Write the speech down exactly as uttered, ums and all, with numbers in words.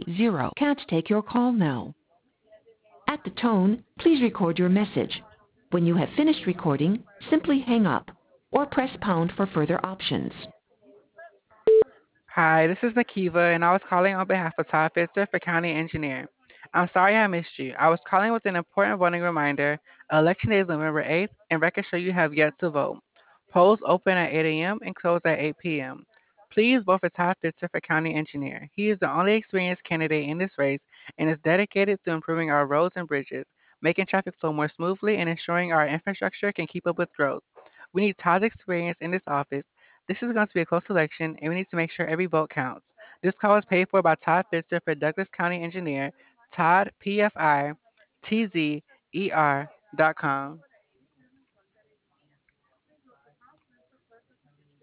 zero. Can't take your call now. At the tone, please record your message. When you have finished recording, simply hang up or press pound for further options. Hi, this is Nakiva, and I was calling on behalf of Todd Fitzer for County Engineer. I'm sorry I missed you. I was calling with an important voting reminder. Election day is November eighth, and records show you have yet to vote. Polls open at eight a m and close at eight p m Please vote for Todd Fitzer for County Engineer. He is the only experienced candidate in this race and is dedicated to improving our roads and bridges, making traffic flow more smoothly, and ensuring our infrastructure can keep up with growth. We need Todd's experience in this office. This is going to be a close election, and we need to make sure every vote counts. This call is paid for by Todd Fitzer for Douglas County Engineer, Todd, P F I, T Z E R dot com.